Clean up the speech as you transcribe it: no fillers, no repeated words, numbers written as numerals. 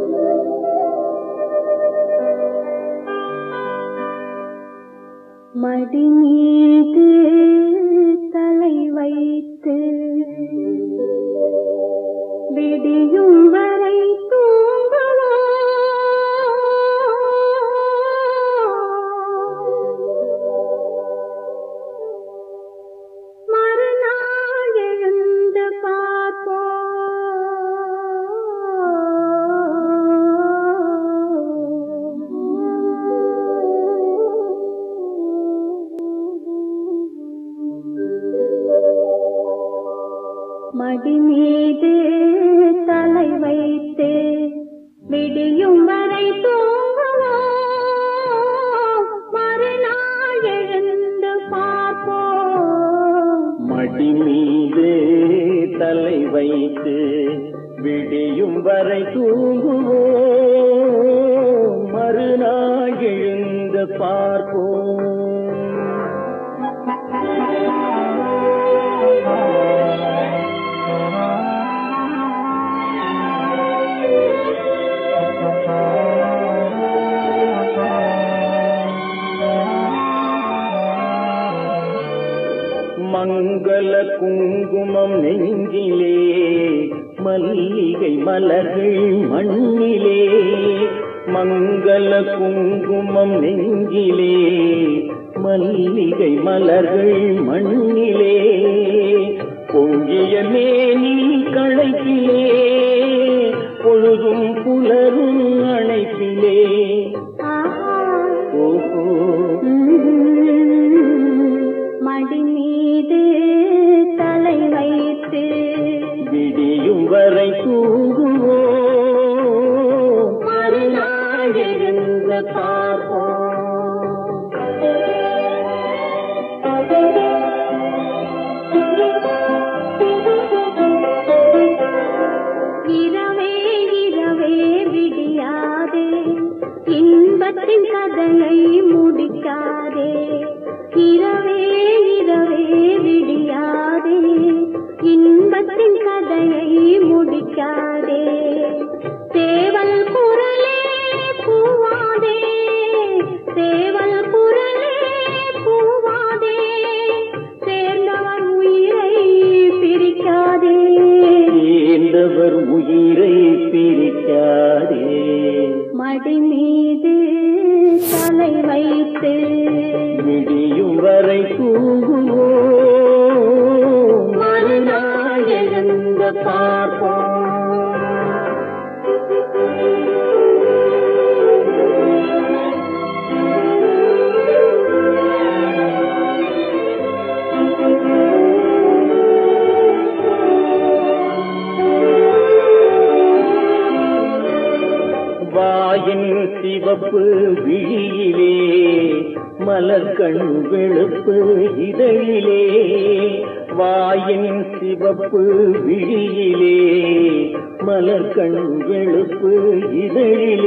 மடி மீது தலை வைத்து விடியும் வரை தூங்குவோம். மறுநாள் எழுந்து பார்ப்போம். மடி மீது தலை வைத்து விடியும் வரை தூங்குவோம். மறுநாள் எழுந்து பார்ப்போம். மடி மீது தலை வைத்து விடியும் வரை தூங்குவோம். மறுநாள் எழுந்து பார்ப்போம். மங்கள குங்குமம் நெஞ்சிலே, மல்லிகை மலர்கள் மண்ணிலே. மங்கள குங்குமம் நெஞ்சிலே, மல்லிகை மலர்கள் மண்ணிலே. பொங்கிய மேனி களைப்பிலே, பொழுதும் புலரும் அணைப்பிலே. ஓஹோ, மடி மீது தலை வைத்து விடியும் வரை தூங்குவோம். மறுநாள் எழுந்து பார்ப்போம். இரவே இரவே விடியாதே, இன்பத்தின் கதையை முடிக்காதே. இரவே இரவே விடியாதே, இன்பத்தின் கதையை முடிக்காதே. சேவல் குரலே பூவாதே, சேவல் குரலே பூவாதே. சேர்ந்தவர் உயிரை பிரிக்காதே, சேர்ந்தவர் உயிரை பிரிக்காதே. மடி மீது தலை வைத்து விடியும் வரை தூங்குவோம். மறுநாள் எழுந்து பார்ப்போம். வாயின் சிவப்பு விழியிலே, மலர்கண் வெளுப்பு இதழிலே. வாயின் சிவப்பு விழியிலே, மலர்கண் வெளுப்பு இதழிலே.